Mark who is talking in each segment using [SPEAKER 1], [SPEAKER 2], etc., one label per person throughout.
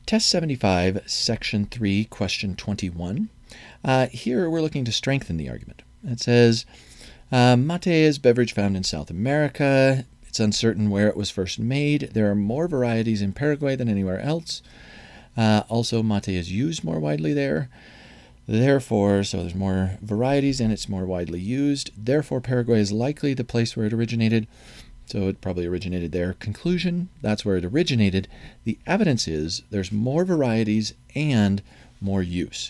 [SPEAKER 1] Test 75, Section 3, Question 21. Here we're looking to strengthen the argument. It says, mate is beverage found in South America. It's uncertain where it was first made. There are more varieties in Paraguay than anywhere else. Also, mate is used more widely there. Therefore, so there's more varieties and it's more widely used. Therefore, Paraguay is likely the place where it originated. So it probably originated there. Conclusion, that's where it originated. The evidence is there's more varieties and more use.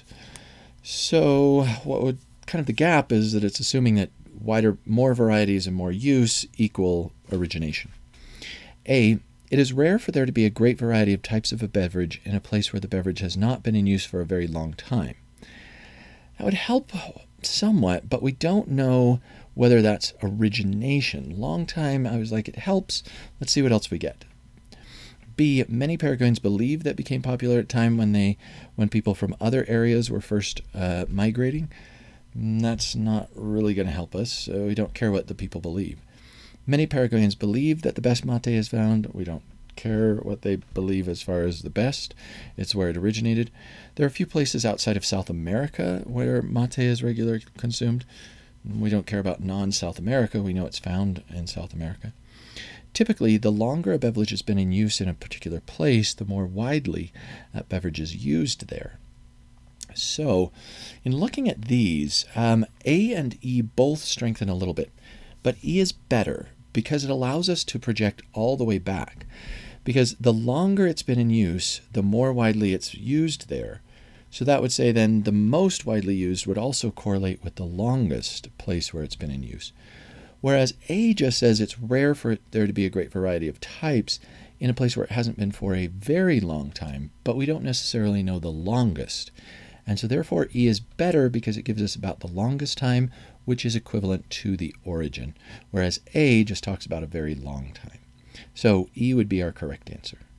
[SPEAKER 1] So what would kind of the gap is that it's assuming that more varieties and more use equal origination. A, it is rare for there to be a great variety of types of a beverage in a place where the beverage has not been in use for a very long time. That would help somewhat, but we don't know whether that's origination. Long time, I was like, it helps. Let's see what else we get. B, many Paraguayans believe that became popular at a time when people from other areas were first migrating. That's not really going to help us, so we don't care what the people believe. Many Paraguayans believe that the best mate is found. We don't care what they believe as far as the best. It's where it originated. There are a few places outside of South America where mate is regularly consumed. We don't care about non-South America. We know it's found in South America. Typically, the longer a beverage has been in use in a particular place, the more widely that beverage is used there. So, in looking at these, A and E both strengthen a little bit, but E is better because it allows us to project all the way back. Because the longer it's been in use, the more widely it's used there. So that would say then the most widely used would also correlate with the longest place where it's been in use. Whereas A just says it's rare for there to be a great variety of types in a place where it hasn't been for a very long time, but we don't necessarily know the longest. And so therefore E is better because it gives us about the longest time, which is equivalent to the origin, whereas A just talks about a very long time. So E would be our correct answer.